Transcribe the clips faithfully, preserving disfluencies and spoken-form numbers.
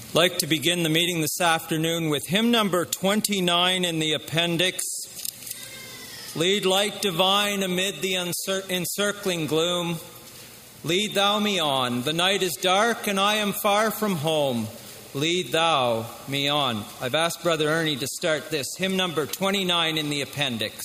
I'd like to begin the meeting this afternoon with hymn number twenty-nine in the appendix. Lead light divine amid the encir- encircling gloom. Lead thou me on. The night is dark and I am far from home. Lead thou me on. I've asked Brother Ernie to start this. Hymn number twenty-nine in the appendix.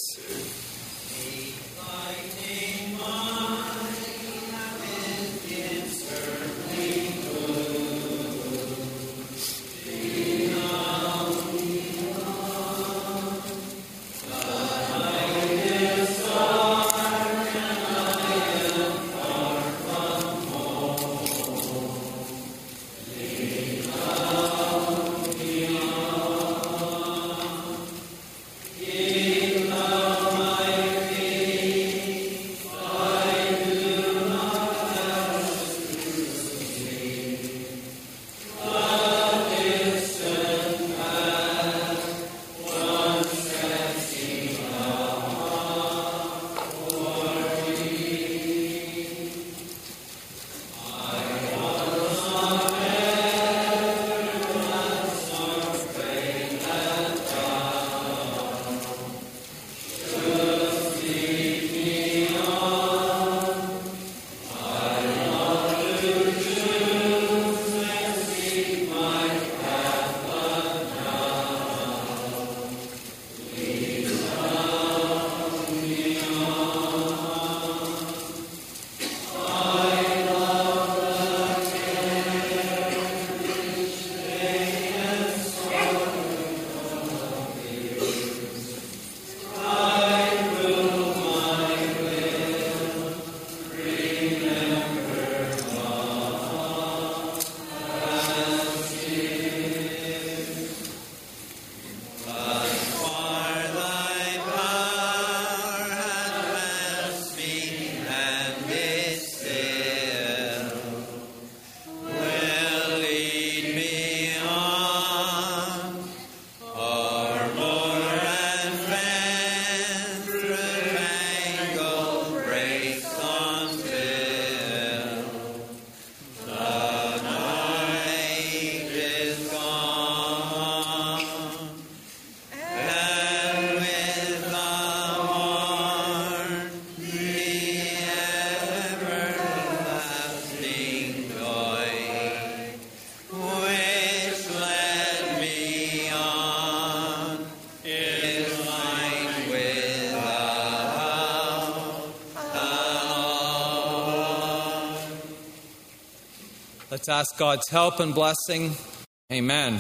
Let's ask God's help and blessing. Amen.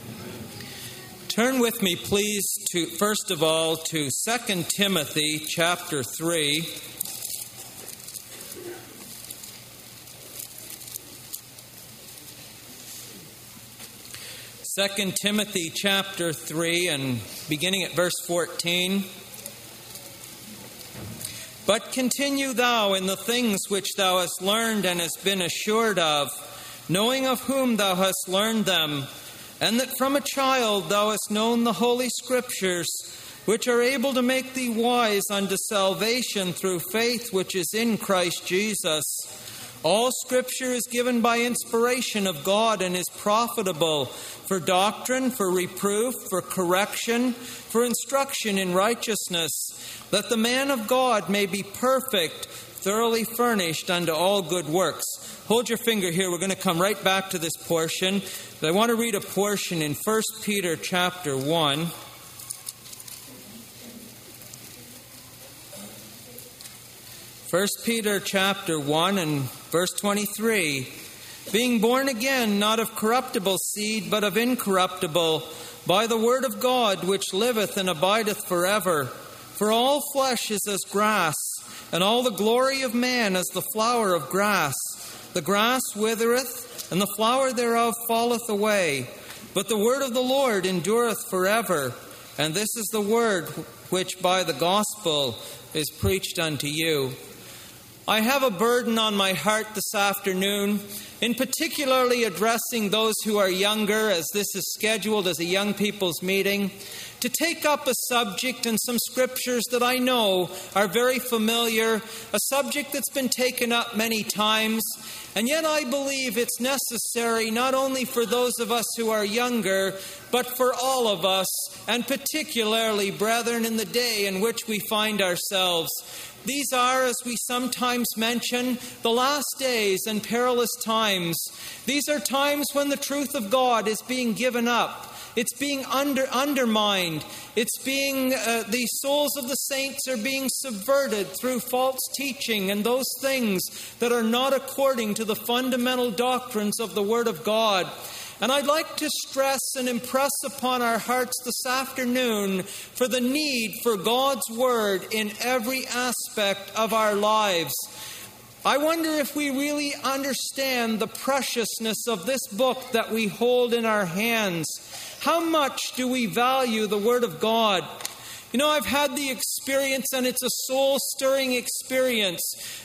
Turn with me, please, to first of all to Second Timothy chapter three. Second Timothy chapter three, and beginning at verse fourteen. But continue thou in the things which thou hast learned and hast been assured of, knowing of whom thou hast learned them, and that from a child thou hast known the Holy Scriptures, which are able to make thee wise unto salvation through faith which is in Christ Jesus. All Scripture is given by inspiration of God and is profitable for doctrine, for reproof, for correction, for instruction in righteousness, that the man of God may be perfect, thoroughly furnished unto all good works. Hold your finger here. We're going to come right back to this portion. But I want to read a portion in First Peter chapter one. First Peter chapter one and verse twenty-three. Being born again, not of corruptible seed, but of incorruptible, by the word of God, which liveth and abideth forever. For all flesh is as grass, and all the glory of man as the flower of grass. The grass withereth, and the flower thereof falleth away. But the word of the Lord endureth forever. And this is the word which by the gospel is preached unto you. I have a burden on my heart this afternoon, in particularly addressing those who are younger, as this is scheduled as a young people's meeting, to take up a subject and some scriptures that I know are very familiar, a subject that's been taken up many times, and yet I believe it's necessary not only for those of us who are younger, but for all of us, and particularly, brethren, in the day in which we find ourselves. These are, as we sometimes mention, the last days and perilous times. These are times when the truth of God is being given up. It's being under, undermined. It's being, uh, the souls of the saints are being subverted through false teaching and those things that are not according to the fundamental doctrines of the Word of God. And I'd like to stress and impress upon our hearts this afternoon for the need for God's Word in every aspect of our lives. I wonder if we really understand the preciousness of this book that we hold in our hands. How much do we value the Word of God? You know, I've had the experience, and it's a soul-stirring experience,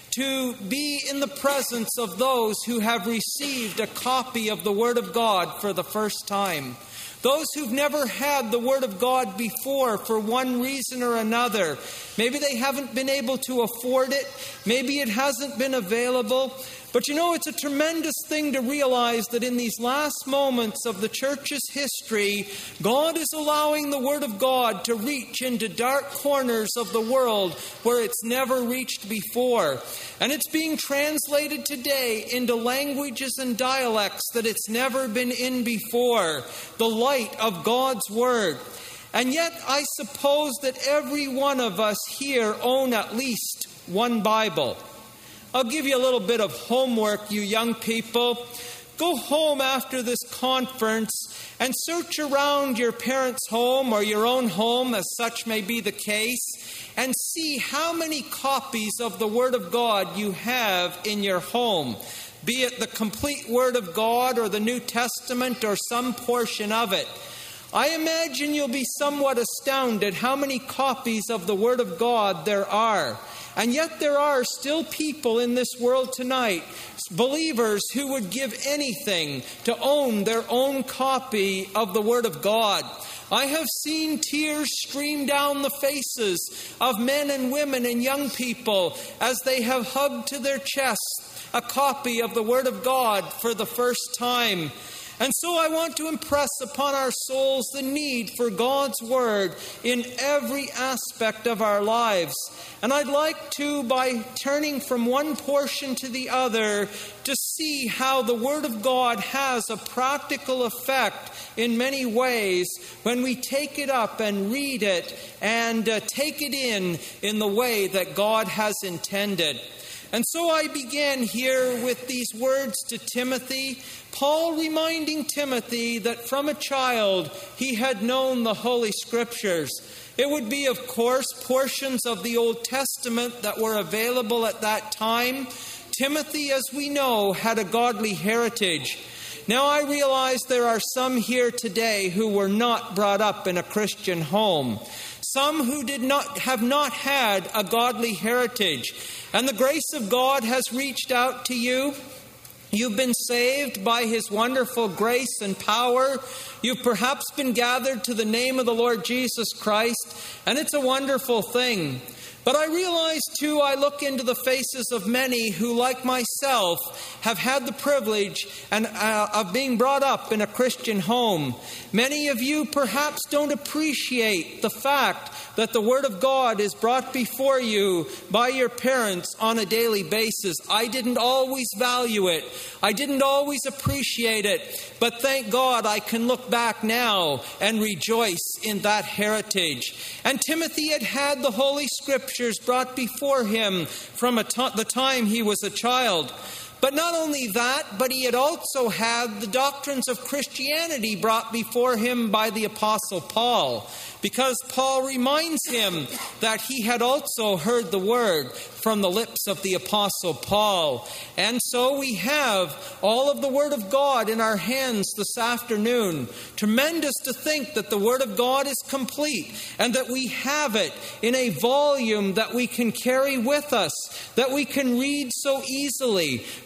to be in the presence of those who have received a copy of the Word of God for the first time. Those who've never had the Word of God before for one reason or another. Maybe they haven't been able to afford it. Maybe it hasn't been available. But you know, it's a tremendous thing to realize that in these last moments of the church's history, God is allowing the Word of God to reach into dark corners of the world where it's never reached before. And it's being translated today into languages and dialects that it's never been in before. The light of God's Word. And yet, I suppose that every one of us here own at least one Bible. I'll give you a little bit of homework, you young people. Go home after this conference and search around your parents' home or your own home, as such may be the case, and see how many copies of the Word of God you have in your home, be it the complete Word of God or the New Testament or some portion of it. I imagine you'll be somewhat astounded how many copies of the Word of God there are. And yet there are still people in this world tonight, believers who would give anything to own their own copy of the Word of God. I have seen tears stream down the faces of men and women and young people as they have hugged to their chests a copy of the Word of God for the first time. And so I want to impress upon our souls the need for God's Word in every aspect of our lives. And I'd like to, by turning from one portion to the other, to see how the Word of God has a practical effect in many ways when we take it up and read it and uh, take it in in the way that God has intended. And so I began here with these words to Timothy, Paul reminding Timothy that from a child he had known the Holy Scriptures. It would be, of course, portions of the Old Testament that were available at that time. Timothy, as we know, had a godly heritage. Now I realize there are some here today who were not brought up in a Christian home. Some who did not have not had a godly heritage. And the grace of God has reached out to you. You've been saved by His wonderful grace and power. You've perhaps been gathered to the name of the Lord Jesus Christ. And it's a wonderful thing. But I realize, too, I look into the faces of many who, like myself, have had the privilege and, uh, of being brought up in a Christian home. Many of you perhaps don't appreciate the fact that the Word of God is brought before you by your parents on a daily basis. I didn't always value it. I didn't always appreciate it. But thank God I can look back now and rejoice in that heritage. And Timothy had had the Holy Scriptures brought before him from a t- the time he was a child. But not only that, but he had also had the doctrines of Christianity brought before him by the Apostle Paul, because Paul reminds him that he had also heard the word from the lips of the Apostle Paul. And so we have all of the Word of God in our hands this afternoon. Tremendous to think that the Word of God is complete and that we have it in a volume that we can carry with us, that we can read so easily.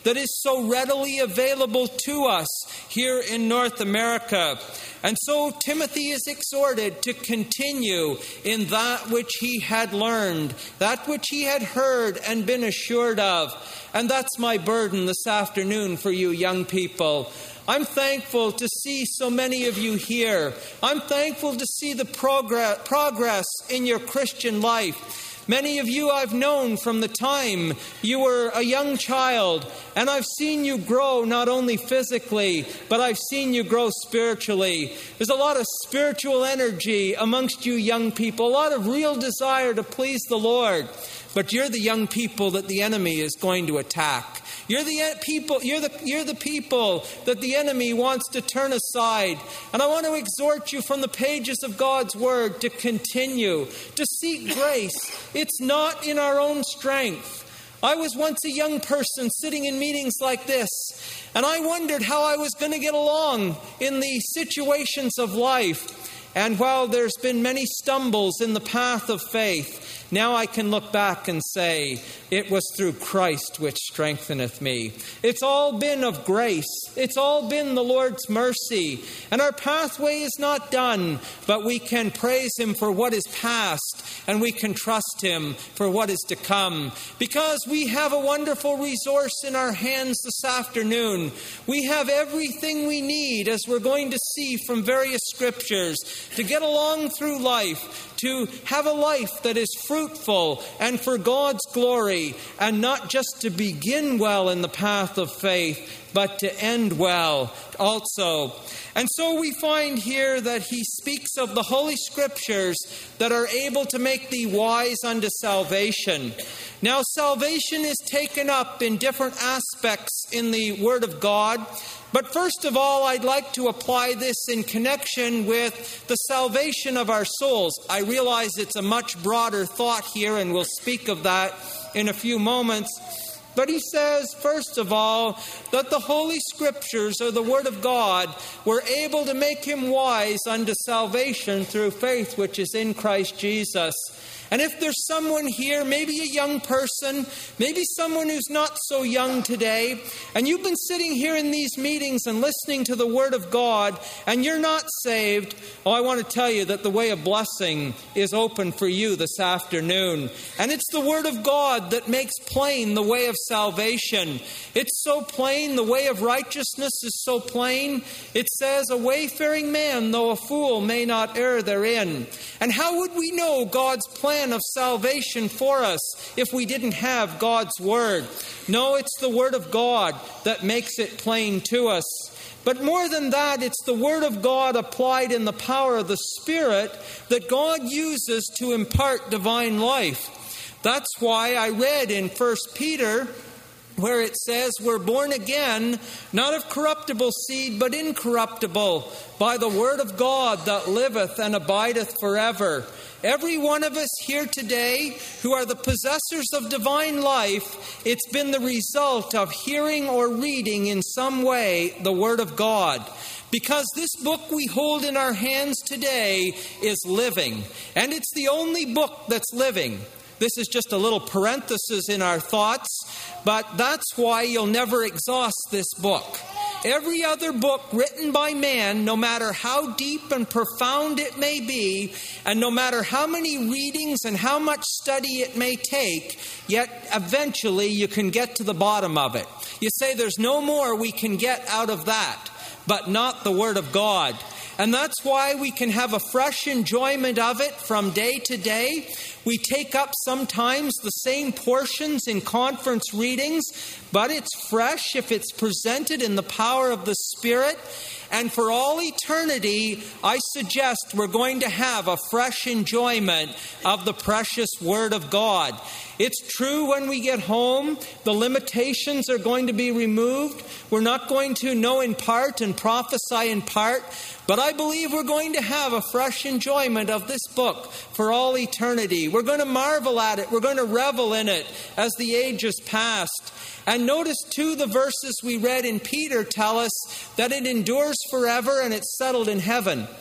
that is so readily available to us here in North America. And so Timothy is exhorted to continue in that which he had learned, that which he had heard and been assured of. And that's my burden this afternoon for you young people. I'm thankful to see so many of you here. I'm thankful to see the progress, progress in your Christian life. Many of you I've known from the time you were a young child, and I've seen you grow not only physically, but I've seen you grow spiritually. There's a lot of spiritual energy amongst you young people, a lot of real desire to please the Lord. But you're the young people that the enemy is going to attack. You're the people, you're the, you're the people that the enemy wants to turn aside. And I want to exhort you from the pages of God's Word to continue, to seek grace. It's not in our own strength. I was once a young person sitting in meetings like this, and I wondered how I was going to get along in the situations of life. And while there's been many stumbles in the path of faith, now I can look back and say, it was through Christ which strengtheneth me. It's all been of grace. It's all been the Lord's mercy. And our pathway is not done, but we can praise Him for what is past, and we can trust Him for what is to come. Because we have a wonderful resource in our hands this afternoon. We have everything we need, as we're going to see from various scriptures, to get along through life, to have a life that is fruitful and for God's glory, and not just to begin well in the path of faith, but to end well also. And so we find here that he speaks of the Holy Scriptures that are able to make thee wise unto salvation. Now, salvation is taken up in different aspects in the Word of God. But first of all, I'd like to apply this in connection with the salvation of our souls. I realize it's a much broader thought here, and we'll speak of that in a few moments. But he says, first of all, that the Holy Scriptures, or the Word of God, were able to make him wise unto salvation through faith which is in Christ Jesus. And if there's someone here, maybe a young person, maybe someone who's not so young today, and you've been sitting here in these meetings and listening to the Word of God, and you're not saved, oh, I want to tell you that the way of blessing is open for you this afternoon. And it's the Word of God that makes plain the way of salvation. It's so plain, the way of righteousness is so plain. It says, a wayfaring man, though a fool, may not err therein. And how would we know God's plan of salvation for us if we didn't have God's Word? No, it's the Word of God that makes it plain to us. But more than that, it's the Word of God applied in the power of the Spirit that God uses to impart divine life. That's why I read in First Peter, where it says, we're born again, not of corruptible seed, but incorruptible, by the Word of God that liveth and abideth forever. Every one of us here today who are the possessors of divine life, it's been the result of hearing or reading in some way the Word of God. Because this book we hold in our hands today is living, and it's the only book that's living. This is just a little parenthesis in our thoughts, but that's why you'll never exhaust this book. Every other book written by man, no matter how deep and profound it may be, and no matter how many readings and how much study it may take, yet eventually you can get to the bottom of it. You say there's no more we can get out of that, but not the Word of God. And that's why we can have a fresh enjoyment of it from day to day. We take up sometimes the same portions in conference readings, but it's fresh if it's presented in the power of the Spirit. And for all eternity, I suggest we're going to have a fresh enjoyment of the precious Word of God. It's true when we get home, the limitations are going to be removed. We're not going to know in part and prophesy in part. But I believe we're going to have a fresh enjoyment of this book for all eternity. We're going to marvel at it. We're going to revel in it as the ages past. And notice, too, the verses we read in Peter tell us that it endures forever and it's settled in heaven.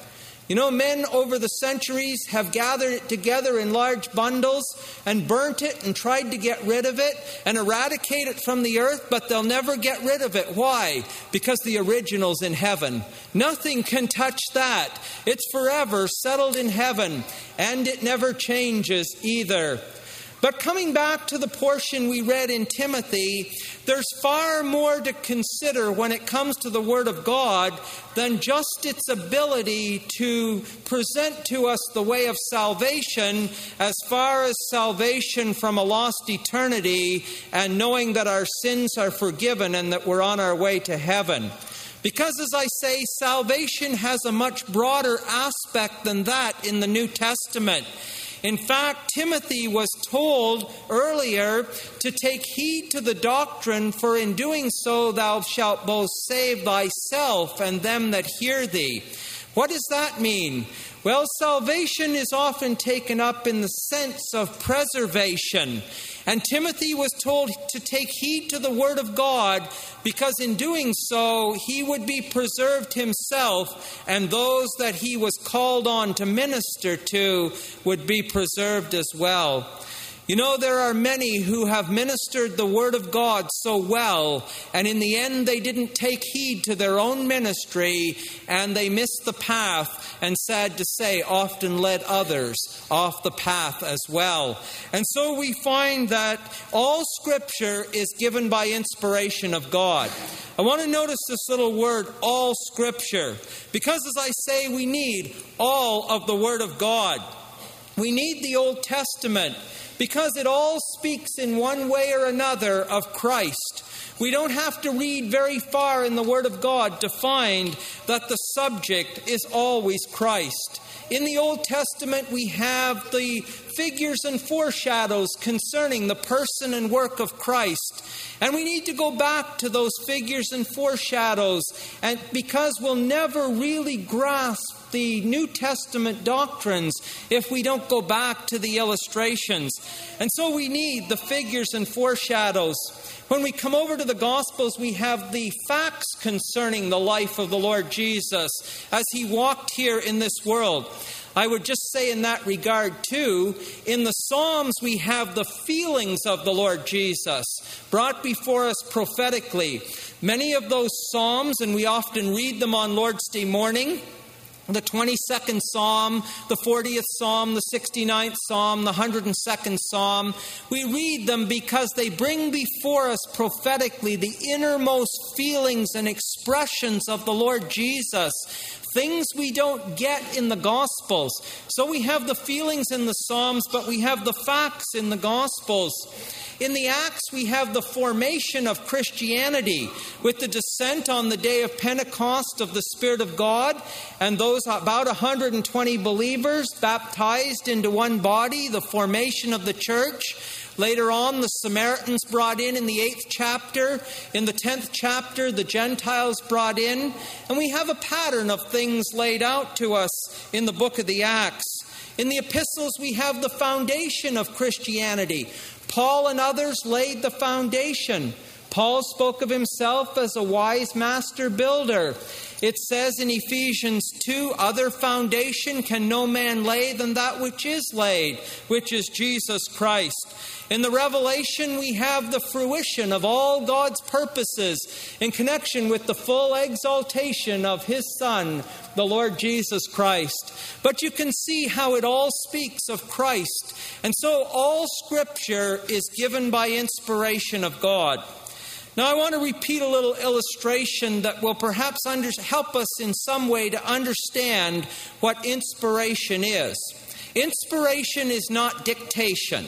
You know, men over the centuries have gathered it together in large bundles and burnt it and tried to get rid of it and eradicate it from the earth, but they'll never get rid of it. Why? Because the original's in heaven. Nothing can touch that. It's forever settled in heaven, and it never changes either. But coming back to the portion we read in Timothy, there's far more to consider when it comes to the Word of God than just its ability to present to us the way of salvation as far as salvation from a lost eternity and knowing that our sins are forgiven and that we're on our way to heaven. Because, as I say, salvation has a much broader aspect than that in the New Testament. In fact, Timothy was told earlier to take heed to the doctrine, for in doing so thou shalt both save thyself and them that hear thee. What does that mean? Well, salvation is often taken up in the sense of preservation. And Timothy was told to take heed to the Word of God, because in doing so, he would be preserved himself, and those that he was called on to minister to would be preserved as well. You know, there are many who have ministered the Word of God so well, and in the end they didn't take heed to their own ministry, and they missed the path, and sad to say, often led others off the path as well. And so we find that all Scripture is given by inspiration of God. I want to notice this little word, all Scripture, because as I say, we need all of the Word of God. We need the Old Testament, because it all speaks in one way or another of Christ. We don't have to read very far in the Word of God to find that the subject is always Christ. In the Old Testament, we have the figures and foreshadows concerning the person and work of Christ. And we need to go back to those figures and foreshadows, and because we'll never really grasp the New Testament doctrines if we don't go back to the illustrations. And so we need the figures and foreshadows. When we come over to the Gospels, we have the facts concerning the life of the Lord Jesus as he walked here in this world. I would just say in that regard too, in the Psalms we have the feelings of the Lord Jesus brought before us prophetically. Many of those Psalms, and we often read them on Lord's Day morning, the twenty-second Psalm, the fortieth Psalm, the sixty-ninth Psalm, the one hundred second Psalm. We read them because they bring before us prophetically the innermost feelings and expressions of the Lord Jesus, things we don't get in the Gospels. So we have the feelings in the Psalms, but we have the facts in the Gospels. In the Acts, we have the formation of Christianity with the descent on the day of Pentecost of the Spirit of God, and those about one hundred twenty believers baptized into one body, the formation of the church. Later on, the Samaritans brought in in the eighth chapter. In the tenth chapter, the Gentiles brought in. And we have a pattern of things laid out to us in the book of the Acts. In the epistles, we have the foundation of Christianity. Paul and others laid the foundation. Paul spoke of himself as a wise master builder. It says in Ephesians two, other foundation can no man lay than that which is laid, which is Jesus Christ. In the Revelation, we have the fruition of all God's purposes in connection with the full exaltation of His Son, the Lord Jesus Christ. But you can see how it all speaks of Christ. And so all Scripture is given by inspiration of God. Now I want to repeat a little illustration that will perhaps under, help us in some way to understand what inspiration is. Inspiration is not dictation.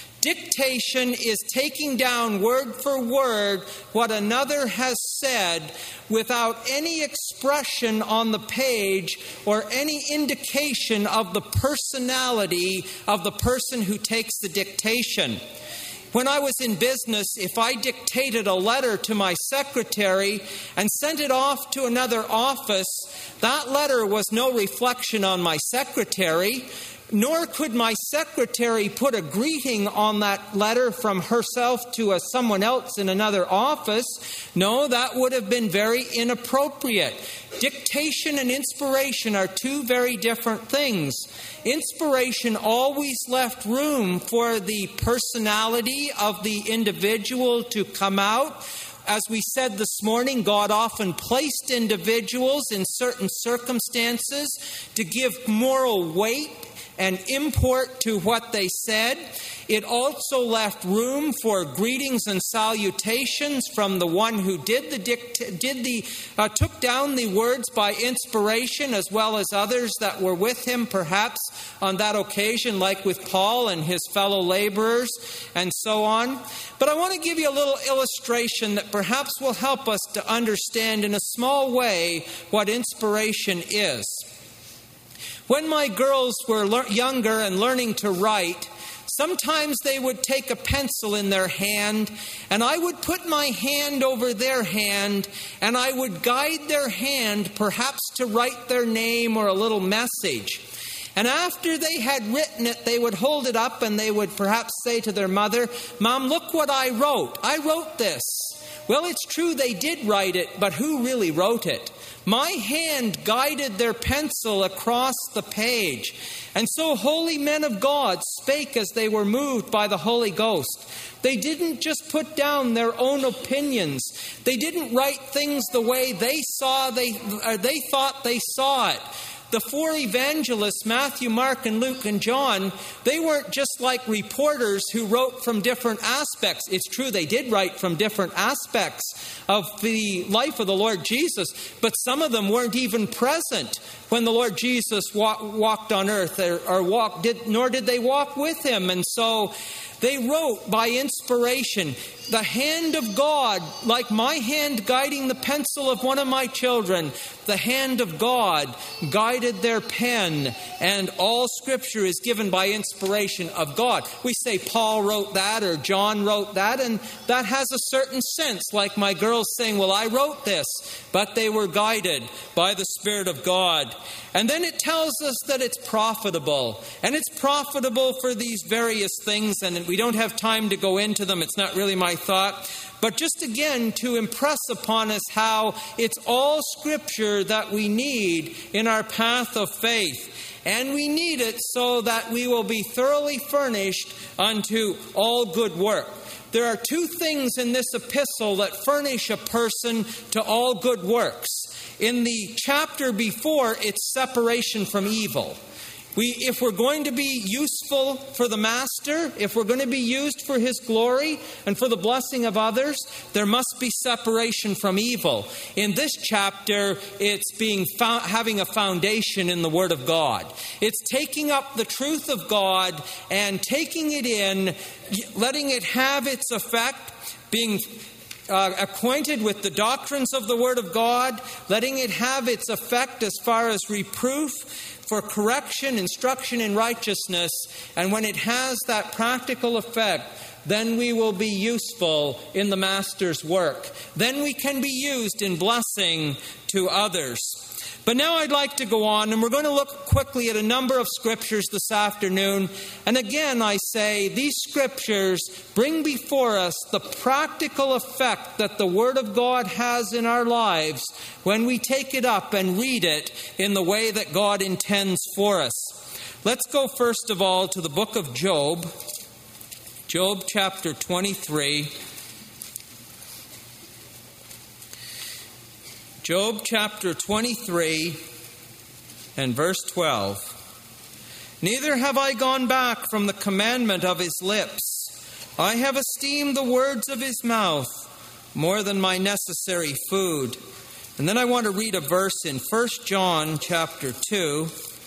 Dictation is taking down word for word what another has said without any expression on the page or any indication of the personality of the person who takes the dictation. When I was in business, if I dictated a letter to my secretary and sent it off to another office, that letter was no reflection on my secretary. Nor could my secretary put a greeting on that letter from herself to a, someone else in another office. No, that would have been very inappropriate. Dictation and inspiration are two very different things. Inspiration always left room for the personality of the individual to come out. As we said this morning, God often placed individuals in certain circumstances to give moral weight and import to what they said. It also left room for greetings and salutations from the one who did the dict- did the uh, took down the words by inspiration, as well as others that were with him, perhaps on that occasion, like with Paul and his fellow laborers, and so on. But I want to give you a little illustration that perhaps will help us to understand in a small way what inspiration is. When my girls were le- younger and learning to write, sometimes they would take a pencil in their hand, and I would put my hand over their hand, and I would guide their hand perhaps to write their name or a little message. And after they had written it, they would hold it up and they would perhaps say to their mother, "Mom, look what I wrote. I wrote this." Well, it's true they did write it, but who really wrote it? My hand guided their pencil across the page. And so holy men of God spake as they were moved by the Holy Ghost. They didn't just put down their own opinions. They didn't write things the way they saw they or they thought they saw it. The four evangelists, Matthew, Mark, and Luke, and John, they weren't just like reporters who wrote from different aspects. It's true they did write from different aspects of the life of the Lord Jesus, but some of them weren't even present when the Lord Jesus walk, walked on earth, or, or walked, did, nor did they walk with him. And so they wrote by inspiration. The hand of God, like my hand guiding the pencil of one of my children, the hand of God guided their pen, and all Scripture is given by inspiration of God. We say Paul wrote that or John wrote that, and that has a certain sense, like my girls saying, "Well, I wrote this," but they were guided by the Spirit of God. And then it tells us that it's profitable, and it's profitable for these various things, and we don't have time to go into them. It's not really my thought. But just again to impress upon us how it's all Scripture that we need in our path of faith. And we need it so that we will be thoroughly furnished unto all good work. There are two things in this epistle that furnish a person to all good works. In the chapter before, it's separation from evil. We, if we're going to be useful for the Master, if we're going to be used for His glory and for the blessing of others, there must be separation from evil. In this chapter, it's being found, having a foundation in the Word of God. It's taking up the truth of God and taking it in, letting it have its effect, being Uh, acquainted with the doctrines of the Word of God, letting it have its effect as far as reproof, for correction, instruction in righteousness. And when it has that practical effect, then we will be useful in the Master's work. Then we can be used in blessing to others. But now I'd like to go on, and we're going to look quickly at a number of Scriptures this afternoon. And again, I say, these Scriptures bring before us the practical effect that the Word of God has in our lives when we take it up and read it in the way that God intends for us. Let's go first of all to the book of Job, Job chapter twenty-three. Job chapter twenty-three and verse twelve. Neither have I gone back from the commandment of his lips. I have esteemed the words of his mouth more than my necessary food. And then I want to read a verse in First John chapter two.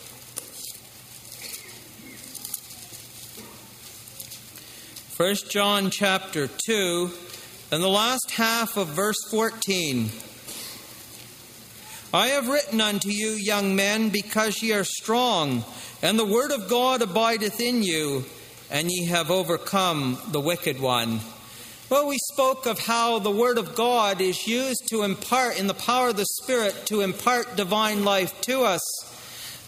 First John chapter two and the last half of verse fourteen. I have written unto you, young men, because ye are strong, and the word of God abideth in you, and ye have overcome the wicked one. Well, we spoke of how the word of God is used to impart, in the power of the Spirit, to impart divine life to us.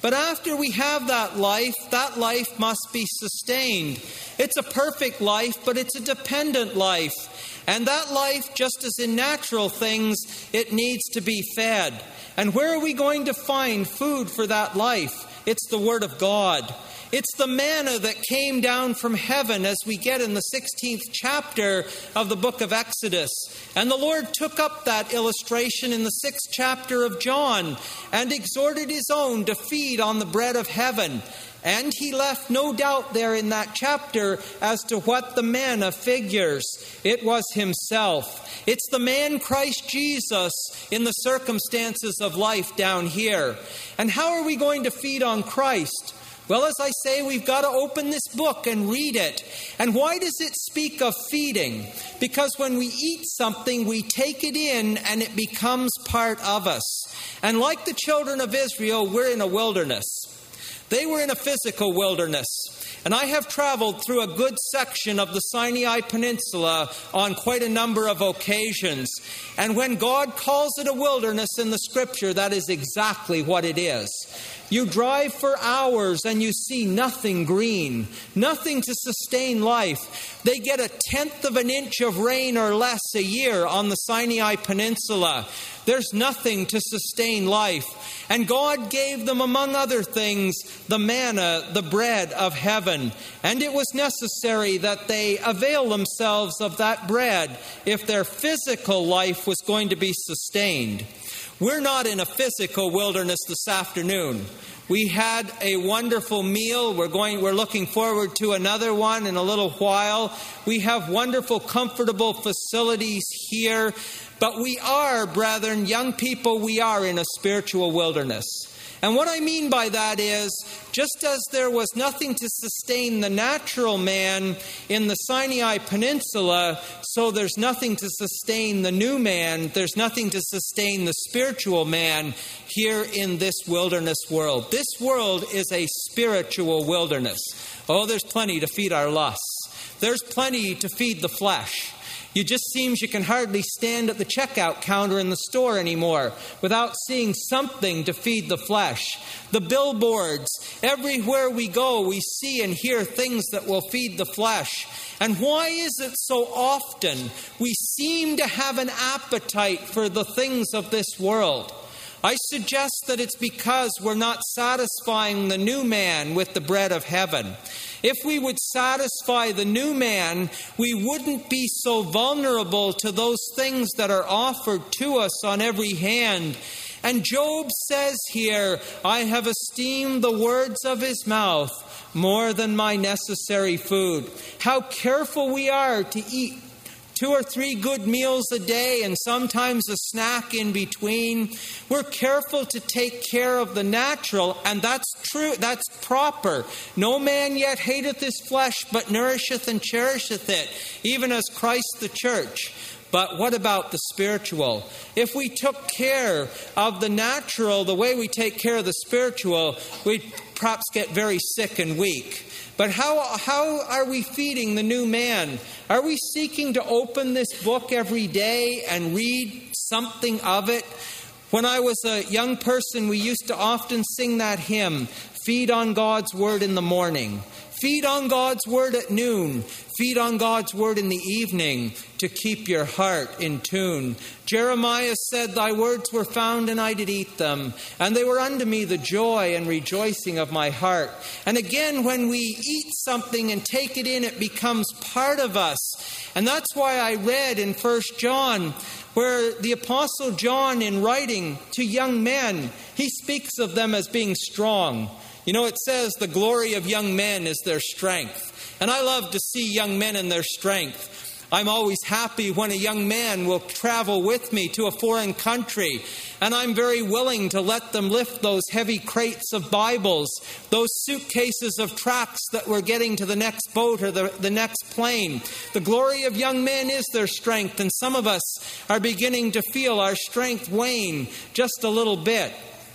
But after we have that life, that life must be sustained. It's a perfect life, but it's a dependent life. And that life, just as in natural things, it needs to be fed. And where are we going to find food for that life? It's the Word of God. It's the manna that came down from heaven, as we get in the sixteenth chapter of the book of Exodus. And the Lord took up that illustration in the sixth chapter of John and exhorted his own to feed on the bread of heaven. And he left no doubt there in that chapter as to what the manna figures. It was himself. It's the man Christ Jesus in the circumstances of life down here. And how are we going to feed on Christ? Well, as I say, we've got to open this book and read it. And why does it speak of feeding? Because when we eat something, we take it in and it becomes part of us. And like the children of Israel, we're in a wilderness. They were in a physical wilderness. And I have traveled through a good section of the Sinai Peninsula on quite a number of occasions. And when God calls it a wilderness in the Scripture, that is exactly what it is. You drive for hours and you see nothing green, nothing to sustain life. They get a tenth of an inch of rain or less a year on the Sinai Peninsula. There's nothing to sustain life. And God gave them, among other things, the manna, the bread of heaven. And it was necessary that they avail themselves of that bread if their physical life was going to be sustained. We're not in a physical wilderness this afternoon. We had a wonderful meal. We're going, we're looking forward to another one in a little while. We have wonderful, comfortable facilities here. But we are, brethren, young people, we are in a spiritual wilderness. And what I mean by that is, just as there was nothing to sustain the natural man in the Sinai Peninsula, so there's nothing to sustain the new man, there's nothing to sustain the spiritual man here in this wilderness world. This world is a spiritual wilderness. Oh, there's plenty to feed our lusts. There's plenty to feed the flesh. It just seems you can hardly stand at the checkout counter in the store anymore without seeing something to feed the flesh. The billboards, everywhere we go, we see and hear things that will feed the flesh. And why is it so often we seem to have an appetite for the things of this world? I suggest that it's because we're not satisfying the new man with the bread of heaven. If we would satisfy the new man, we wouldn't be so vulnerable to those things that are offered to us on every hand. And Job says here, I have esteemed the words of his mouth more than my necessary food. How careful we are to eat two or three good meals a day and sometimes a snack in between. We're careful to take care of the natural, and that's true, that's proper. No man yet hateth his flesh, but nourisheth and cherisheth it, even as Christ the church. But what about the spiritual? If we took care of the natural the way we take care of the spiritual, we'd perhaps get very sick and weak. But how how are we feeding the new man? Are we seeking to open this book every day and read something of it? When I was a young person, we used to often sing that hymn, Feed on God's Word in the morning. Feed on God's Word at noon. Feed on God's Word in the evening to keep your heart in tune. Jeremiah said, Thy words were found and I did eat them, and they were unto me the joy and rejoicing of my heart. And again, when we eat something and take it in, it becomes part of us. And that's why I read in First John, where the Apostle John, in writing to young men, he speaks of them as being strong. You know, it says the glory of young men is their strength. And I love to see young men in their strength. I'm always happy when a young man will travel with me to a foreign country. And I'm very willing to let them lift those heavy crates of Bibles, those suitcases of tracts that we're getting to the next boat or the, the next plane. The glory of young men is their strength. And some of us are beginning to feel our strength wane just a little bit.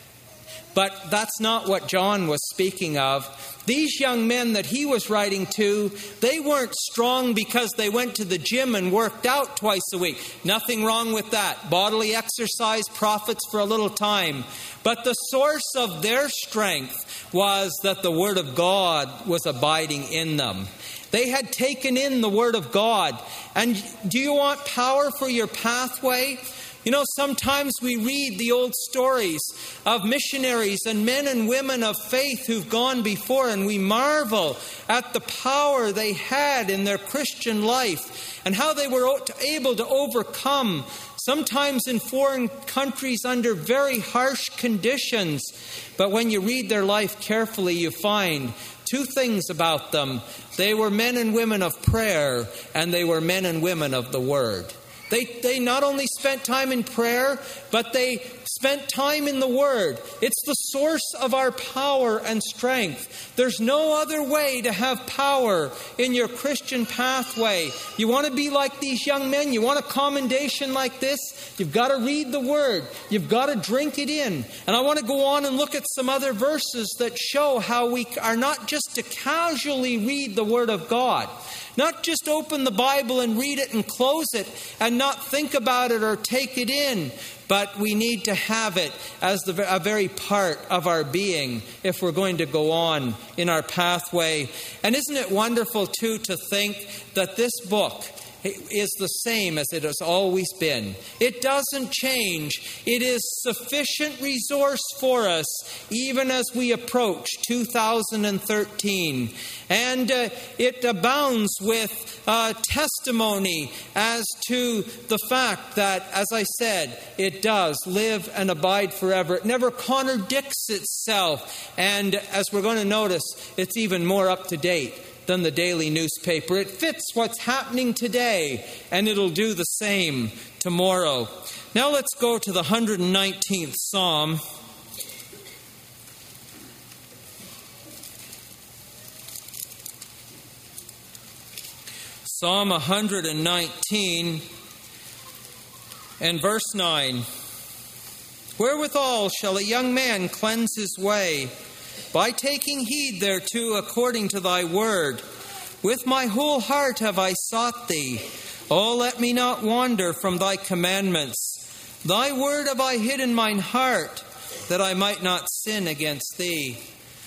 But that's not what John was speaking of. These young men that he was writing to, they weren't strong because they went to the gym and worked out twice a week. Nothing wrong with that. Bodily exercise profits for a little time. But the source of their strength was that the Word of God was abiding in them. They had taken in the Word of God. And do you want power for your pathway? You know, sometimes we read the old stories of missionaries and men and women of faith who've gone before, and we marvel at the power they had in their Christian life and how they were able to overcome, sometimes in foreign countries under very harsh conditions. But when you read their life carefully, you find two things about them. They were men and women of prayer, and they were men and women of the Word. They they not only spent time in prayer, but they spent time in the Word. It's the source of our power and strength. There's no other way to have power in your Christian pathway. You want to be like these young men? You want a commendation like this? You've got to read the Word. You've got to drink it in. And I want to go on and look at some other verses that show how we are not just to casually read the Word of God. Not just open the Bible and read it and close it and not think about it or take it in, but we need to have it as the, a very part of our being if we're going to go on in our pathway. And isn't it wonderful, too, to think that this book is the same as it has always been. It doesn't change. It is sufficient resource for us even as we approach two thousand thirteen. And uh, it abounds with uh, testimony as to the fact that, as I said, it does live and abide forever. It never contradicts itself. And as we're going to notice, it's even more up to date than the daily newspaper. It fits what's happening today, and it'll do the same tomorrow. Now let's go to the one hundred nineteenth Psalm. Psalm one hundred nineteen and verse nine. Wherewithal shall a young man cleanse his way? By taking heed thereto according to thy word. With my whole heart have I sought thee. O let me not wander from thy commandments. Thy word have I hid in mine heart, that I might not sin against thee.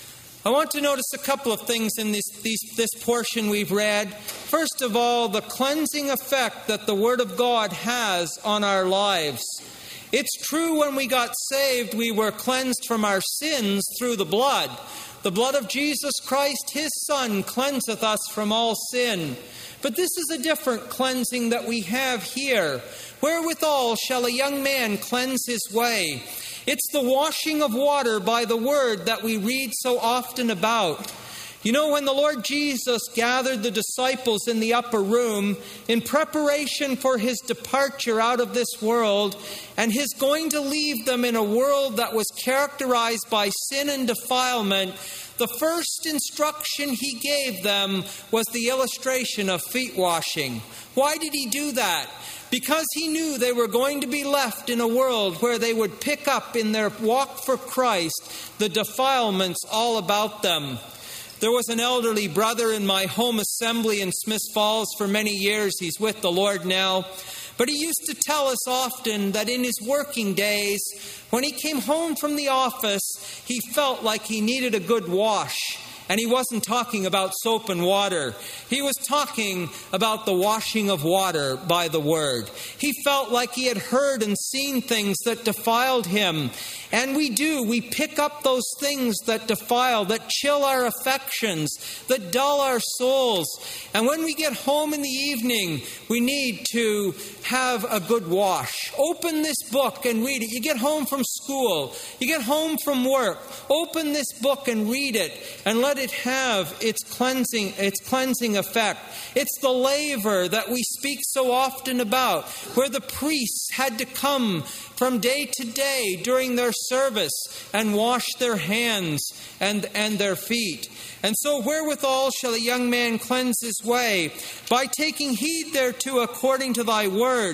I want to notice a couple of things in this, these, this portion we've read. First of all, the cleansing effect that the Word of God has on our lives. It's true when we got saved, we were cleansed from our sins through the blood. The blood of Jesus Christ, His Son, cleanseth us from all sin. But this is a different cleansing that we have here. Wherewithal shall a young man cleanse his way? It's the washing of water by the Word that we read so often about. You know, when the Lord Jesus gathered the disciples in the upper room in preparation for His departure out of this world and His going to leave them in a world that was characterized by sin and defilement, the first instruction He gave them was the illustration of feet washing. Why did He do that? Because He knew they were going to be left in a world where they would pick up in their walk for Christ the defilements all about them. There was an elderly brother in my home assembly in Smiths Falls for many years. He's with the Lord now. But he used to tell us often that in his working days, when he came home from the office, he felt like he needed a good wash. And he wasn't talking about soap and water. He was talking about the washing of water by the Word. He felt like he had heard and seen things that defiled him. And we do. We pick up those things that defile, that chill our affections, that dull our souls. And when we get home in the evening, we need to have a good wash. Open this book and read it. You get home from school. You get home from work. Open this book and read it. And let it have its cleansing, its cleansing effect. It's the laver that we speak so often about, where the priests had to come from day to day during their service and wash their hands and, and their feet. And so wherewithal shall a young man cleanse his way? By taking heed thereto according to thy word.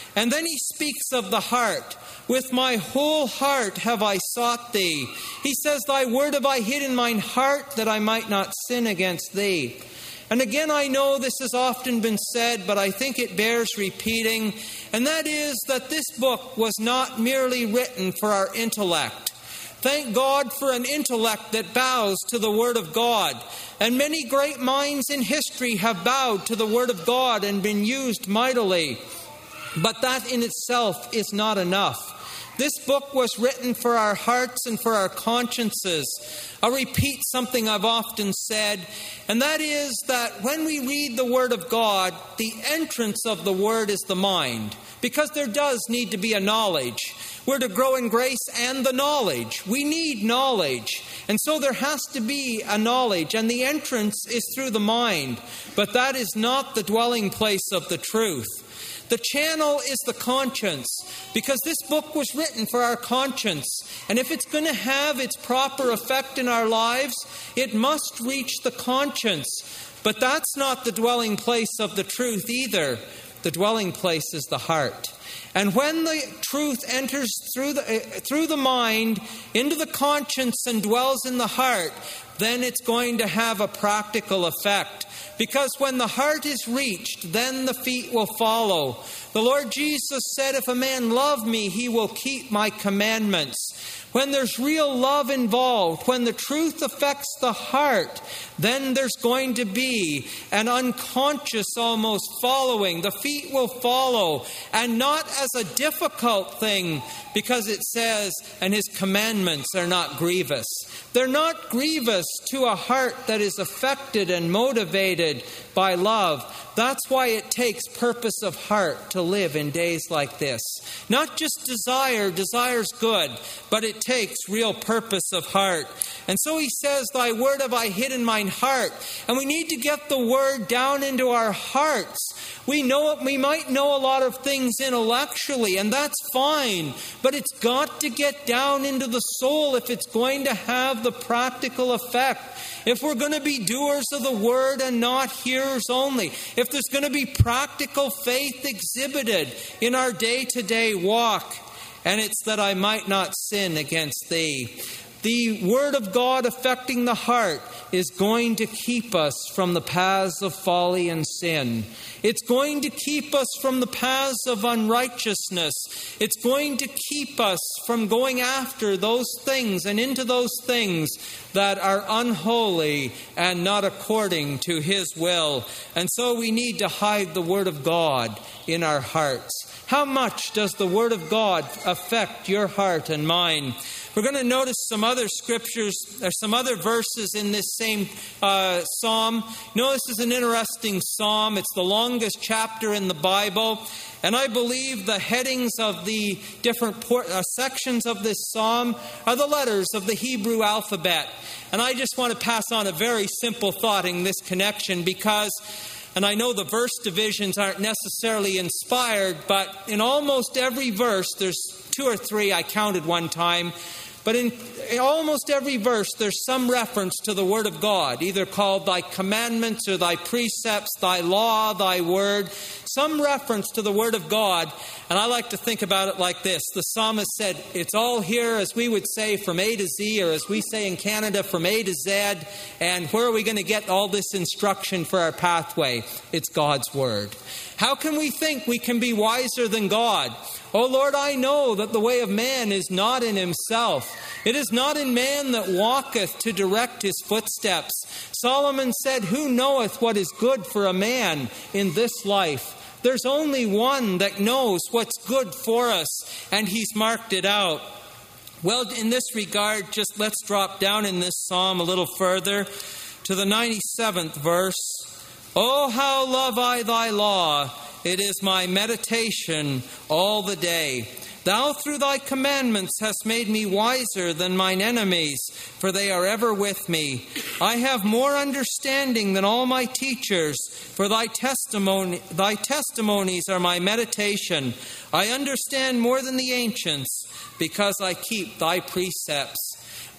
And then he speaks of the heart. With my whole heart have I sought thee. He says, thy word have I hid in mine heart, that I might not sin against thee. And again, I know this has often been said, but I think it bears repeating, and that is that this book was not merely written for our intellect. Thank God for an intellect that bows to the Word of God. And many great minds in history have bowed to the Word of God and been used mightily. But that in itself is not enough. This book was written for our hearts and for our consciences. I'll repeat something I've often said, and that is that when we read the Word of God, the entrance of the Word is the mind, because there does need to be a knowledge. We're to grow in grace and the knowledge. We need knowledge, and so there has to be a knowledge, and the entrance is through the mind, but that is not the dwelling place of the truth. The channel is the conscience, because this book was written for our conscience. And if it's going to have its proper effect in our lives, it must reach the conscience. But that's not the dwelling place of the truth either. The dwelling place is the heart. And when the truth enters through the, uh, through the mind into the conscience and dwells in the heart, then it's going to have a practical effect. Because when the heart is reached, then the feet will follow. The Lord Jesus said, if a man love me, he will keep my commandments. When there's real love involved, when the truth affects the heart, then there's going to be an unconscious almost following. The feet will follow, and not as a difficult thing, because it says, and his commandments are not grievous. They're not grievous to a heart that is affected and motivated by love. That's why it takes purpose of heart to live in days like this. Not just desire, desire's good, but it takes real purpose of heart. And so he says, thy word have I hid in mine heart. And we need to get the word down into our hearts. We know it, we might know a lot of things intellectually, and that's fine, but it's got to get down into the soul if it's going to have the practical effect. If we're going to be doers of the word and not hearers only, if there's going to be practical faith exhibited in our day-to-day walk, and it's that I might not sin against thee. The Word of God affecting the heart is going to keep us from the paths of folly and sin. It's going to keep us from the paths of unrighteousness. It's going to keep us from going after those things and into those things that are unholy and not according to His will. And so we need to hide the Word of God in our hearts. How much does the Word of God affect your heart and mine? We're going to notice some other scriptures, or some other verses in this same uh, psalm. You know, this is an interesting psalm. It's the longest chapter in the Bible. And I believe the headings of the different por- uh, sections of this psalm are the letters of the Hebrew alphabet. And I just want to pass on a very simple thought in this connection, because, and I know the verse divisions aren't necessarily inspired, but in almost every verse, there's two or three I counted one time, but in, in almost every verse there's some reference to the Word of God, either called thy commandments or thy precepts, thy law, thy word, some reference to the Word of God. And I like to think about it like this. The psalmist said, it's all here, as we would say, from A to Z, or as we say in Canada, from A to Z. And where are we going to get all this instruction for our pathway? It's God's Word. How can we think we can be wiser than God? Oh Lord, I know that the way of man is not in himself. It is not in man that walketh to direct his footsteps. Solomon said, who knoweth what is good for a man in this life? There's only one that knows what's good for us, and he's marked it out. Well, in this regard, just let's drop down in this psalm a little further to the ninety-seventh verse. Oh, how love I thy law! It is my meditation all the day. Thou through thy commandments hast made me wiser than mine enemies, for they are ever with me. I have more understanding than all my teachers, for thy testimony, thy testimonies are my meditation. I understand more than the ancients, because I keep thy precepts.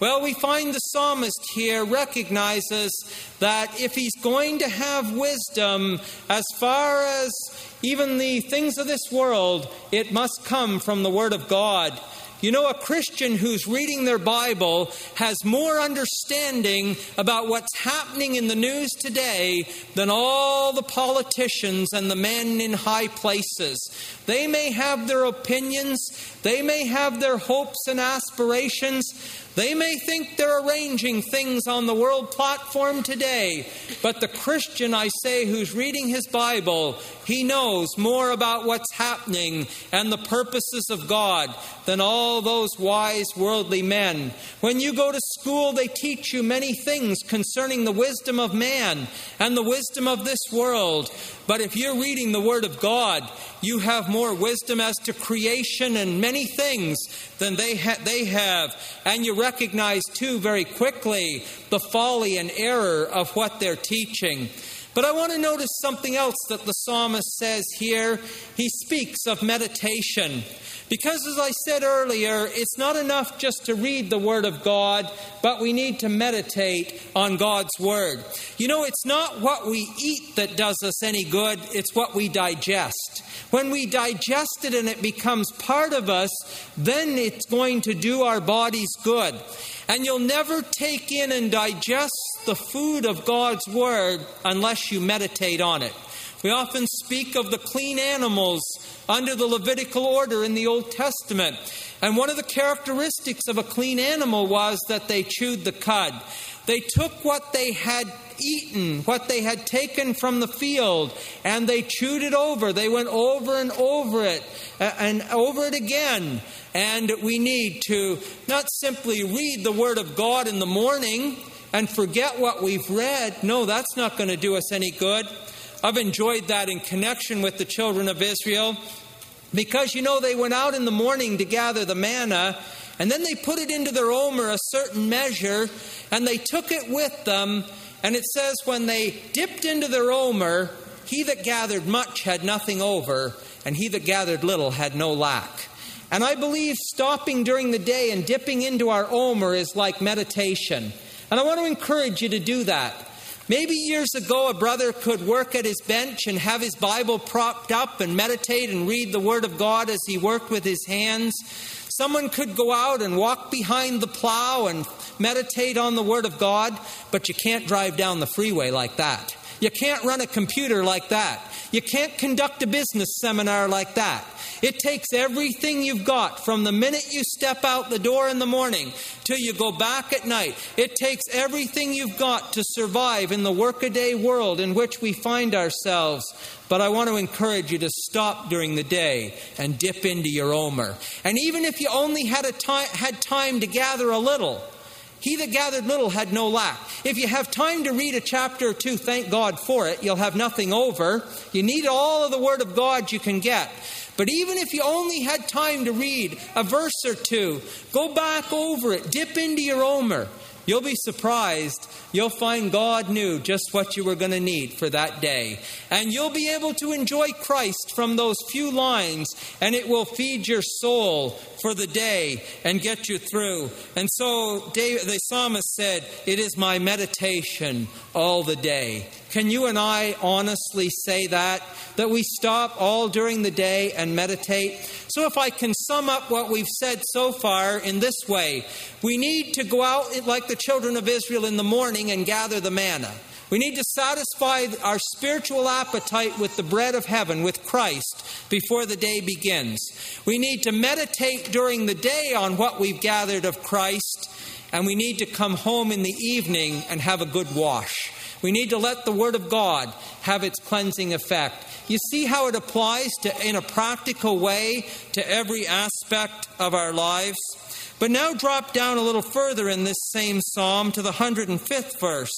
Well, we find the psalmist here recognizes that if he's going to have wisdom as far as even the things of this world, it must come from the Word of God. You know, a Christian who's reading their Bible has more understanding about what's happening in the news today than all the politicians and the men in high places. They may have their opinions, they may have their hopes and aspirations, they may think they're arranging things on the world platform today, but the Christian, I say, who's reading his Bible, he knows more about what's happening and the purposes of God than all those wise worldly men. When you go to school, they teach you many things concerning the wisdom of man and the wisdom of this world. But if you're reading the Word of God, you have more wisdom as to creation and many things than they, ha- they have. And you recognize, too, very quickly the folly and error of what they're teaching. But I want to notice something else that the psalmist says here. He speaks of meditation. Because, as I said earlier, it's not enough just to read the Word of God, but we need to meditate on God's Word. You know, it's not what we eat that does us any good, it's what we digest. When we digest it and it becomes part of us, then it's going to do our bodies good. And you'll never take in and digest the food of God's Word unless you meditate on it. We often speak of the clean animals under the Levitical order in the Old Testament. And one of the characteristics of a clean animal was that they chewed the cud. They took what they had eaten, what they had taken from the field, and they chewed it over. They went over and over it, and over it again. And we need to not simply read the Word of God in the morning and forget what we've read. No, that's not going to do us any good. I've enjoyed that in connection with the children of Israel, because, you know, they went out in the morning to gather the manna, and then they put it into their omer a certain measure, and they took it with them. And it says when they dipped into their omer, he that gathered much had nothing over, and he that gathered little had no lack. And I believe stopping during the day and dipping into our omer is like meditation. And I want to encourage you to do that. Maybe years ago a brother could work at his bench and have his Bible propped up and meditate and read the Word of God as he worked with his hands. Someone could go out and walk behind the plow and meditate on the Word of God, but you can't drive down the freeway like that. You can't run a computer like that. You can't conduct a business seminar like that. It takes everything you've got from the minute you step out the door in the morning till you go back at night. It takes everything you've got to survive in the workaday world in which we find ourselves. But I want to encourage you to stop during the day and dip into your omer. And even if you only had a time, had time to gather a little, he that gathered little had no lack. If you have time to read a chapter or two, thank God for it. You'll have nothing over. You need all of the Word of God you can get. But even if you only had time to read a verse or two, go back over it, dip into your omer. You'll be surprised. You'll find God knew just what you were going to need for that day. And you'll be able to enjoy Christ from those few lines, and it will feed your soul for the day and get you through. And so David, the psalmist said, "It is my meditation all the day." Can you and I honestly say that? That we stop all during the day and meditate? So if I can sum up what we've said so far in this way, we need to go out like the children of Israel in the morning and gather the manna. We need to satisfy our spiritual appetite with the bread of heaven, with Christ, before the day begins. We need to meditate during the day on what we've gathered of Christ, and we need to come home in the evening and have a good wash. We need to let the Word of God have its cleansing effect. You see how it applies to, in a practical way, to every aspect of our lives? But now drop down a little further in this same psalm to the one hundred fifth verse.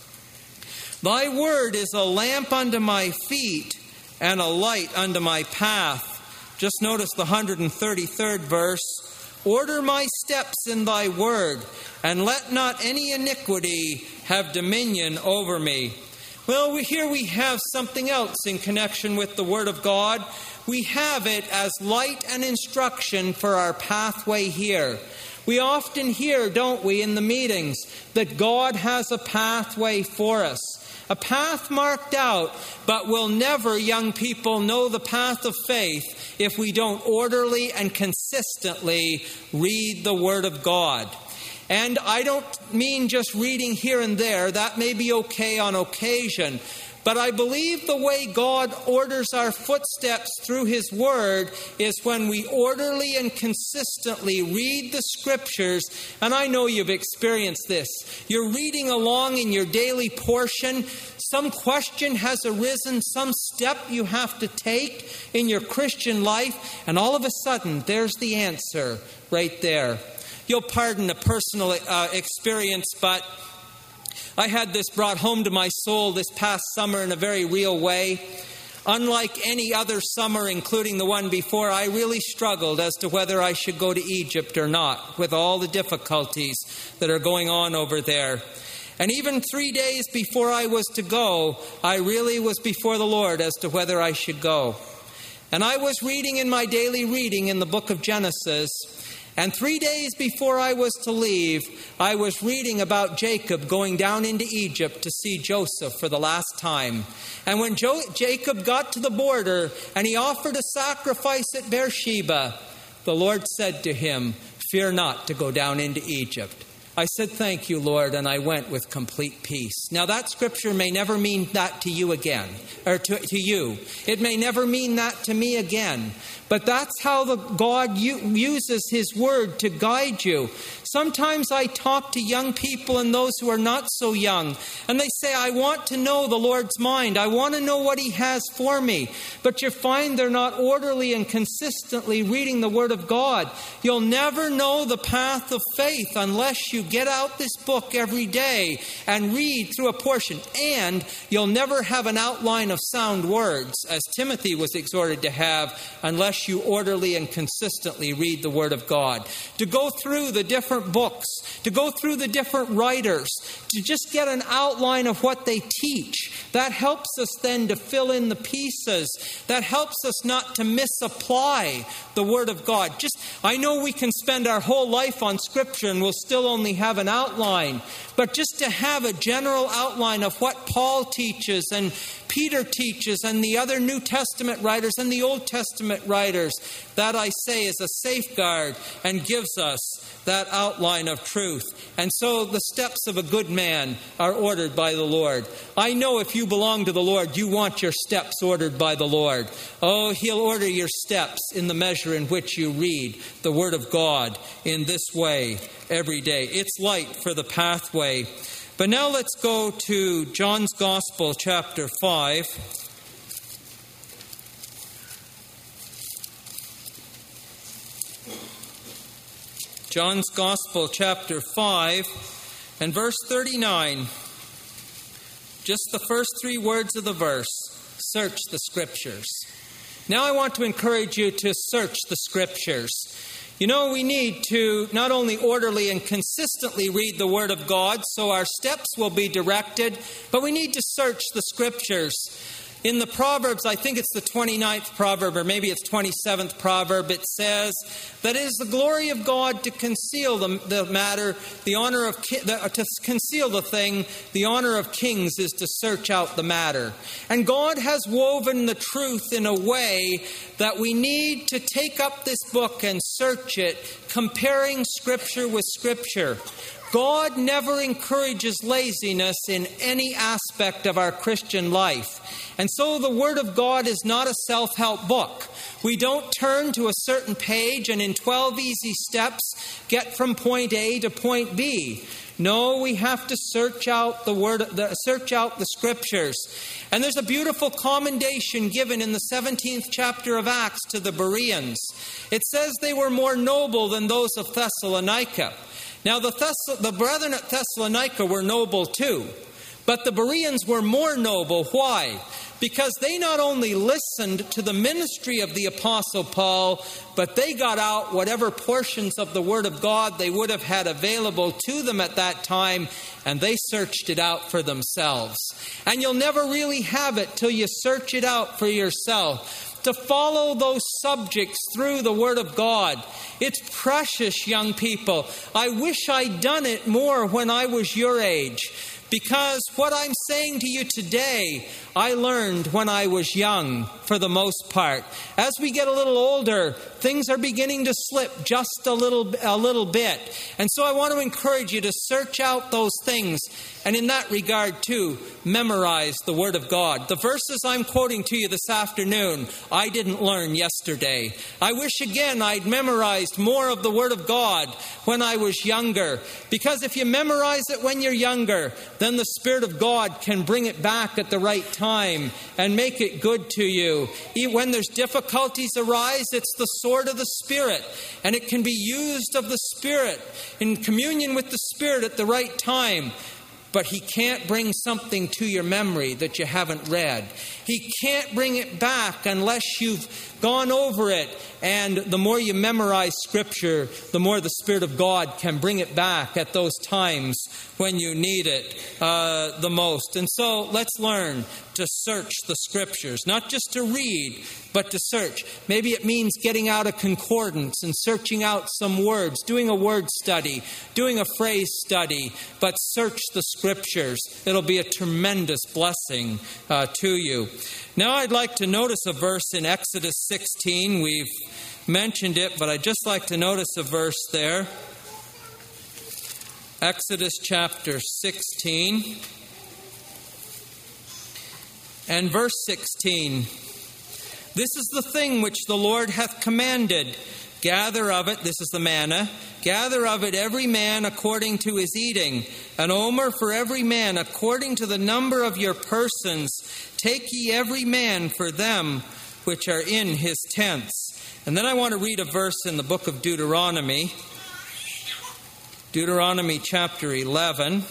Thy word is a lamp unto my feet and a light unto my path. Just notice the one hundred thirty-third verse. Order my steps in thy word, and let not any iniquity have dominion over me. Well, we, here we have something else in connection with the Word of God. We have it as light and instruction for our pathway here. We often hear, don't we, in the meetings, that God has a pathway for us. A path marked out, but we'll never, young people, know the path of faith if we don't orderly and consistently read the Word of God. And I don't mean just reading here and there. That may be okay on occasion. But I believe the way God orders our footsteps through His Word is when we orderly and consistently read the Scriptures. And I know you've experienced this. You're reading along in your daily portion. Some question has arisen, some step you have to take in your Christian life. And all of a sudden, there's the answer right there. You'll pardon a personal uh, experience, but I had this brought home to my soul this past summer in a very real way. Unlike any other summer, including the one before, I really struggled as to whether I should go to Egypt or not, with all the difficulties that are going on over there. And even three days before I was to go, I really was before the Lord as to whether I should go. And I was reading in my daily reading in the book of Genesis. And three days before I was to leave, I was reading about Jacob going down into Egypt to see Joseph for the last time. And when jo- Jacob got to the border and he offered a sacrifice at Beersheba, the Lord said to him, "Fear not to go down into Egypt." I said, "Thank you, Lord," and I went with complete peace. Now that scripture may never mean that to you again, or to, to you. It may never mean that to me again. But that's how the God u- uses His Word to guide you. Sometimes I talk to young people and those who are not so young, and they say, "I want to know the Lord's mind. I want to know what He has for me." But you find they're not orderly and consistently reading the Word of God. You'll never know the path of faith unless you get out this book every day and read through a portion. And you'll never have an outline of sound words, as Timothy was exhorted to have, unless you orderly and consistently read the Word of God. To go through the different books, to go through the different writers, to just get an outline of what they teach. That helps us then to fill in the pieces. That helps us not to misapply the Word of God. Just, I know we can spend our whole life on Scripture and we'll still only have an outline. But just to have a general outline of what Paul teaches and Peter teaches and the other New Testament writers and the Old Testament writers, that I say is a safeguard and gives us that outline of truth. And so the steps of a good man are ordered by the Lord. I know if you belong to the Lord, you want your steps ordered by the Lord. Oh, He'll order your steps in the measure in which you read the Word of God in this way every day. It's light for the pathway. But now let's go to John's Gospel, chapter five. John's Gospel, chapter five, and verse thirty-nine. Just the first three words of the verse. Search the Scriptures. Now I want to encourage you to search the Scriptures. You know, we need to not only orderly and consistently read the Word of God so our steps will be directed, but we need to search the Scriptures. In the Proverbs, I think it's the twenty-ninth proverb, or maybe it's twenty-seventh proverb, it says that it is the glory of God to conceal the, the matter, the honor of ki- the, to conceal the thing, the honor of kings is to search out the matter. And God has woven the truth in a way that we need to take up this book and search it, comparing Scripture with Scripture. God never encourages laziness in any aspect of our Christian life. And so the Word of God is not a self-help book. We don't turn to a certain page and in twelve easy steps get from point A to point B. No, we have to search out the word, the, search out the Scriptures. And there's a beautiful commendation given in the seventeenth chapter of Acts to the Bereans. It says they were more noble than those of Thessalonica. Now, the, Thess- the brethren at Thessalonica were noble too, but the Bereans were more noble. Why? Because they not only listened to the ministry of the Apostle Paul, but they got out whatever portions of the Word of God they would have had available to them at that time, and they searched it out for themselves. And you'll never really have it till you search it out for yourself. to follow those subjects through the Word of God. It's precious, young people. I wish I'd done it more when I was your age, because what I'm saying to you today, I learned when I was young, for the most part. As we get a little older, things are beginning to slip just a little, a little bit. And so I want to encourage you to search out those things, and in that regard, too, memorize the Word of God. The verses I'm quoting to you this afternoon, I didn't learn yesterday. I wish again I'd memorized more of the Word of God when I was younger, because if you memorize it when you're younger, then the Spirit of God can bring it back at the right time and make it good to you. When there's difficulties arise, it's the sword of the Spirit, and it can be used of the Spirit in communion with the Spirit at the right time. But He can't bring something to your memory that you haven't read. He can't bring it back unless you've gone over it. And the more you memorize Scripture, the more the Spirit of God can bring it back at those times when you need it uh, the most. And so let's learn to search the Scriptures, not just to read, but to search. Maybe it means getting out a concordance and searching out some words, doing a word study, doing a phrase study, but search the Scriptures. It'll be a tremendous blessing uh, to you. Now I'd like to notice a verse in Exodus sixteen. We've mentioned it, but I'd just like to notice a verse there. Exodus chapter sixteen and verse sixteen. This is the thing which the Lord hath commanded. Gather of it, this is the manna, gather of it every man according to his eating, an omer for every man according to the number of your persons. Take ye every man for them which are in his tents. And then I want to read a verse in the book of Deuteronomy. Deuteronomy chapter eleven.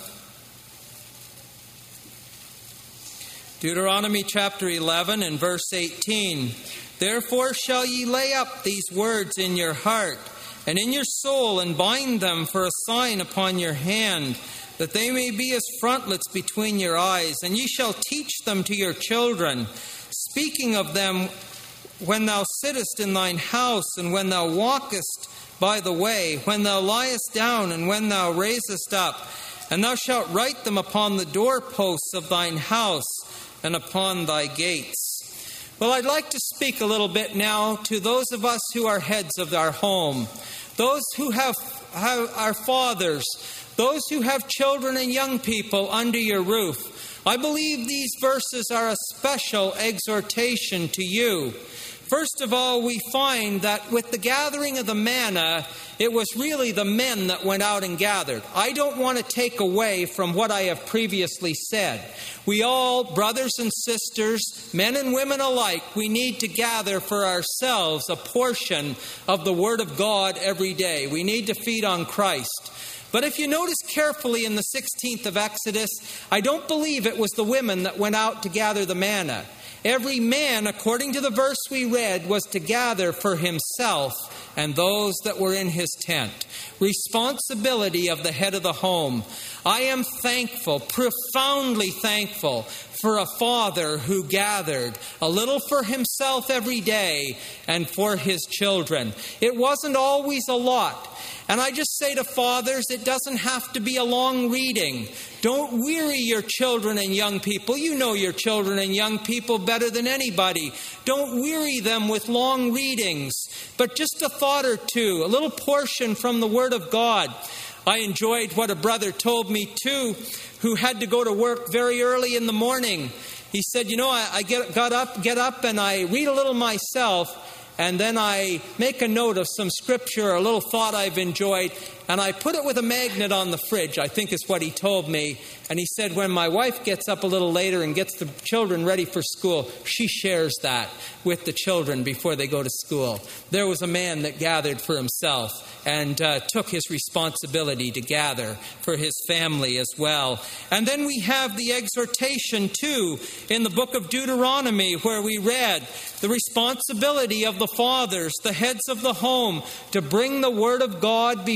Deuteronomy chapter eleven and verse eighteen. Therefore shall ye lay up these words in your heart and in your soul, and bind them for a sign upon your hand, that they may be as frontlets between your eyes. And ye shall teach them to your children, speaking of them when thou sittest in thine house, and when thou walkest by the way, when thou liest down, and when thou raisest up. And thou shalt write them upon the doorposts of thine house and upon thy gates. Well, I'd like to speak a little bit now to those of us who are heads of our home, those who have, have our fathers, those who have children and young people under your roof. I believe these verses are a special exhortation to you. First of all, we find that with the gathering of the manna, it was really the men that went out and gathered. I don't want to take away from what I have previously said. We all, brothers and sisters, men and women alike, we need to gather for ourselves a portion of the Word of God every day. We need to feed on Christ. But if you notice carefully in the sixteenth of Exodus, I don't believe it was the women that went out to gather the manna. Every man, according to the verse we read, was to gather for himself and those that were in his tent. Responsibility of the head of the home. I am thankful, profoundly thankful, for a father who gathered a little for himself every day and for his children. It wasn't always a lot. And I just say to fathers, it doesn't have to be a long reading. Don't weary your children and young people. You know your children and young people better than anybody. Don't weary them with long readings, but just a thought or two, a little portion from the Word of God. I enjoyed what a brother told me too, who had to go to work very early in the morning. He said, you know, I, I get, got up, get up and I read a little myself, and then I make a note of some scripture or a little thought I've enjoyed, and I put it with a magnet on the fridge, I think is what he told me. And he said, when my wife gets up a little later and gets the children ready for school, she shares that with the children before they go to school. There was a man that gathered for himself and uh, took his responsibility to gather for his family as well. And then we have the exhortation too in the book of Deuteronomy, where we read the responsibility of the fathers, the heads of the home, to bring the Word of God before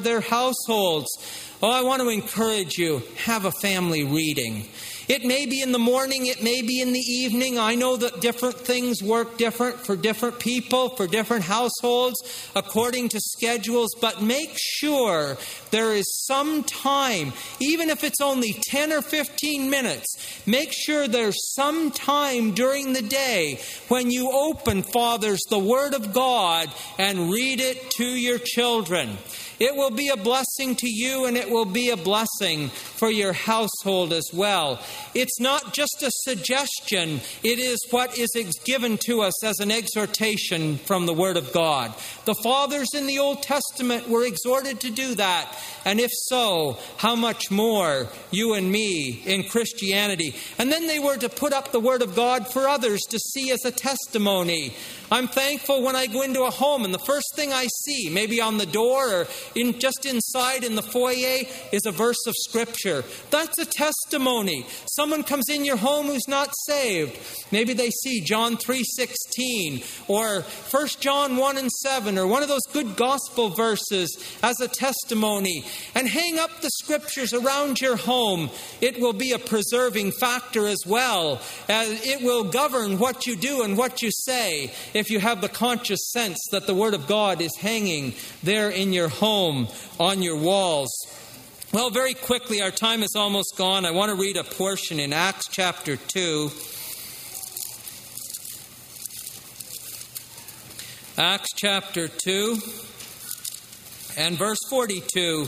their households. Oh, I want to encourage you, have a family reading. It may be in the morning, it may be in the evening. I know that different things work different for different people, for different households, according to schedules. But make sure there is some time, even if it's only ten or fifteen minutes, make sure there's some time during the day when you open, fathers, the Word of God and read it to your children. It will be a blessing to you, and it will be a blessing for your household as well. It's not just a suggestion. It is what is given to us as an exhortation from the Word of God. The fathers in the Old Testament were exhorted to do that. And if so, how much more you and me in Christianity? And then they were to put up the Word of God for others to see as a testimony. I'm thankful when I go into a home and the first thing I see, maybe on the door or in just inside in the foyer, is a verse of Scripture. That's a testimony. Someone comes in your home who's not saved. Maybe they see John three sixteen or First John one and seven or one of those good gospel verses as a testimony. And hang up the Scriptures around your home. It will be a preserving factor as well. As it will govern what you do and what you say if you have the conscious sense that the Word of God is hanging there in your home, on your walls. Well, very quickly, our time is almost gone. I want to read a portion in Acts chapter two. Acts chapter two and verse forty-two.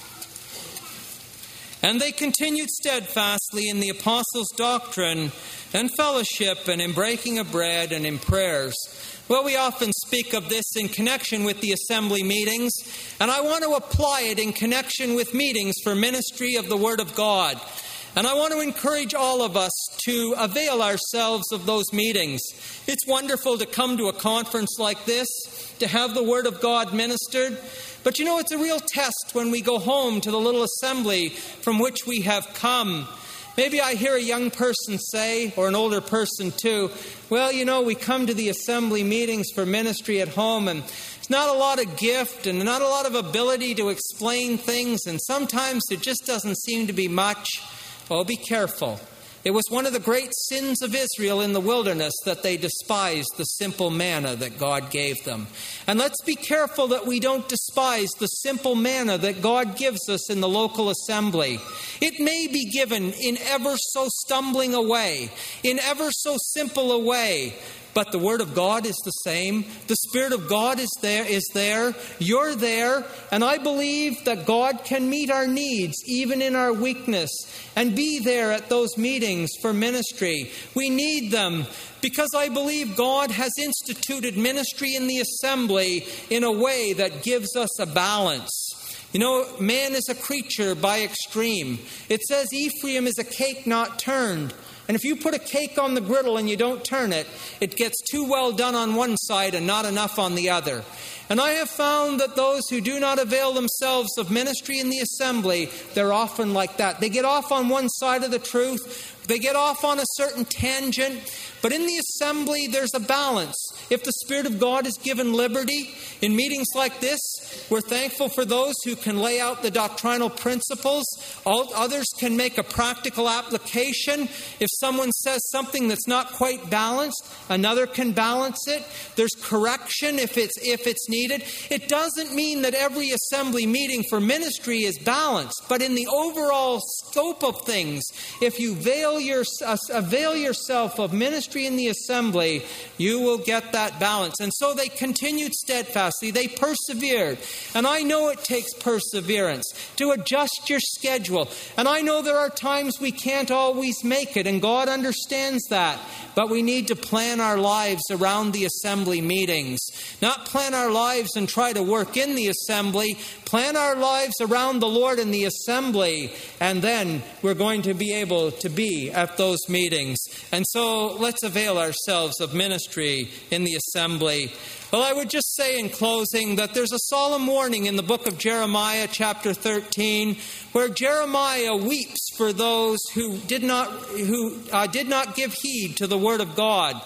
And they continued steadfastly in the apostles' doctrine and fellowship and in breaking of bread and in prayers. Well, we often speak of this in connection with the assembly meetings, and I want to apply it in connection with meetings for ministry of the Word of God. And I want to encourage all of us to avail ourselves of those meetings. It's wonderful to come to a conference like this, to have the Word of God ministered. But you know, it's a real test when we go home to the little assembly from which we have come. Maybe I hear a young person say, or an older person too, well, you know, we come to the assembly meetings for ministry at home, and there's not a lot of gift and not a lot of ability to explain things, and sometimes there just doesn't seem to be much. Oh, be careful. It was one of the great sins of Israel in the wilderness that they despised the simple manna that God gave them. And let's be careful that we don't despise the simple manna that God gives us in the local assembly. It may be given in ever so stumbling a way, in ever so simple a way, but the Word of God is the same. The Spirit of God is there, is there. You're there. And I believe that God can meet our needs, even in our weakness, and be there at those meetings for ministry. We need them because I believe God has instituted ministry in the assembly in a way that gives us a balance. You know, man is a creature by extreme. It says Ephraim is a cake not turned. And if you put a cake on the griddle and you don't turn it, it gets too well done on one side and not enough on the other. And I have found that those who do not avail themselves of ministry in the assembly, they're often like that. They get off on one side of the truth. They get off on a certain tangent. But in the assembly, there's a balance. If the Spirit of God is given liberty in meetings like this, we're thankful for those who can lay out the doctrinal principles. All others can make a practical application. If someone says something that's not quite balanced, another can balance it. There's correction if it's if it's needed. It doesn't mean that every assembly meeting for ministry is balanced, but in the overall scope of things, if you avail, your, uh, avail yourself of ministry in the assembly, you will get that balance. And so they continued steadfastly. They persevered. And I know it takes perseverance to adjust your schedule. And I know there are times we can't always make it, and God understands that. But we need to plan our lives around the assembly meetings. Not plan our lives and try to work in the assembly. Plan our lives around the Lord in the assembly. And then we're going to be able to be at those meetings. And so let's avail ourselves of ministry in the assembly. Well, I would just say in closing that there's a solemn warning in the book of Jeremiah, chapter thirteen, where Jeremiah weeps for those who did not who uh, did not give heed to the word of God.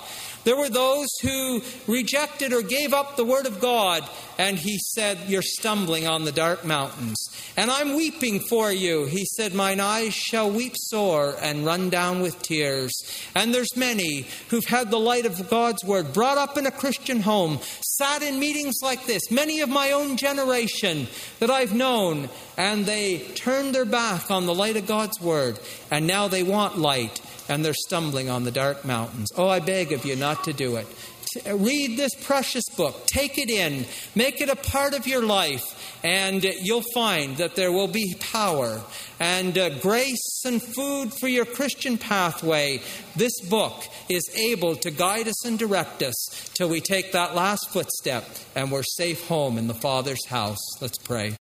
There were those who rejected or gave up the Word of God, and he said, you're stumbling on the dark mountains. And I'm weeping for you. He said, mine eyes shall weep sore and run down with tears. And there's many who've had the light of God's Word, brought up in a Christian home, sat in meetings like this, many of my own generation that I've known, and they turned their back on the light of God's Word, and now they want light, and they're stumbling on the dark mountains. Oh, I beg of you not to do it. Read this precious book. Take it in. Make it a part of your life. And you'll find that there will be power and uh, grace and food for your Christian pathway. This book is able to guide us and direct us till we take that last footstep and we're safe home in the Father's house. Let's pray.